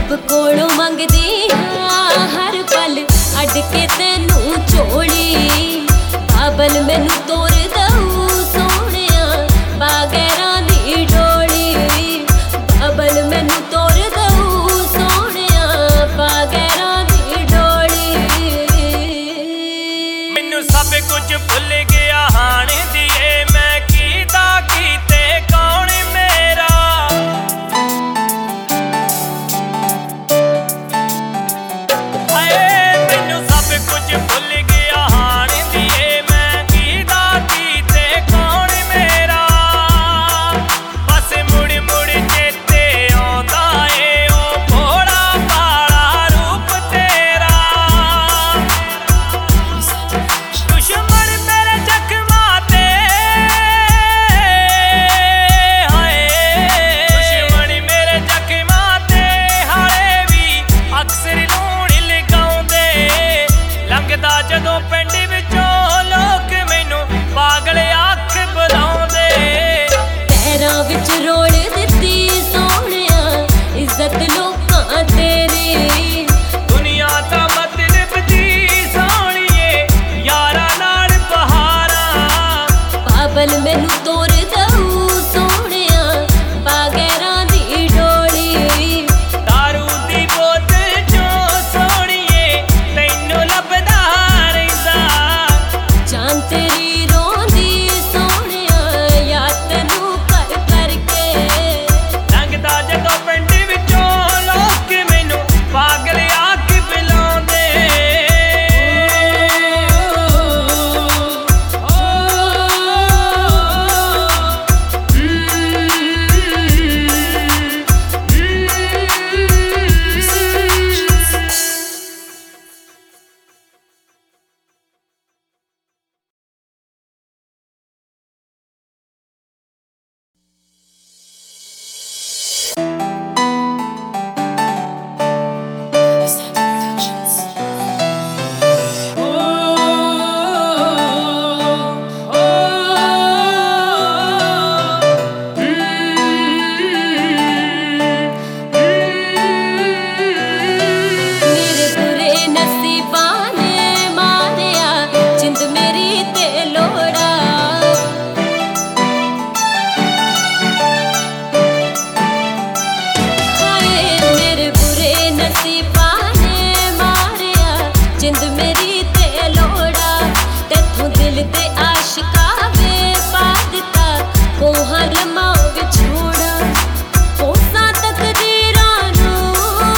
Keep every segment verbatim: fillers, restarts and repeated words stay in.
रब कोलों मंगदी हाँ हर पल अड के तेनू झोली बाबल मैनू तोर दऊ सोहणिया बागैरां दी डोली बाबल मैनू तोर दऊ सोहणिया बागैरां दी डोली मैनू सब कुछ भुल गया हाण दिए मैं कीदा कीते कौन मेरा कुछ भुल गया हाण दिए मैं कीदा कीते कौन मेरा बस मुड़ मुड़ चेते आउंदा ए ओ भोला भाला रूप तेरा दुश्मन मेरे जख्मां ते हाय दुश्मन मेरे जख्मां ते हाले भी अक्सर लूण लगाउंदे लंघदा जदों पिंड विचों लोक मैनू पागल आख बुलाउंदे पैरां विच रोल दित्ती सोहणिया इज्जत लोकां तेरी दुनिया दा मतलब दी सोहणिए यारां नाल बहारां बाबल मैनू तोर दऊ सोहणिया बागैरां दी डोली दारू दी बोतल चों सोहणिए तैनू लभदा रहिंदा जान तेरी रोंदी सोहणिया याद तैनू कर करके लंघदा जदों पिंड विचों लोक मैनू पागल आख बुलाउंदे मेरे बुरे नसीबां ने मारिया जिंद मेरी ते लोड़ा हाय मेरे बुरे नसीबां ने मारिया जिंद मेरी ते लोड़ा तैथों दिल ते आशिका वे पा दिता कोहां लम्हां विछोड़ा कोसां तकदीरां नूं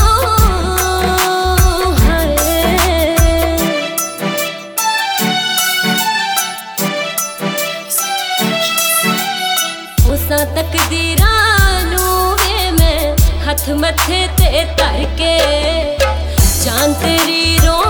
उसा तकदीरां नूं वे मैं हथ मथे ते धर के जान तेरी रो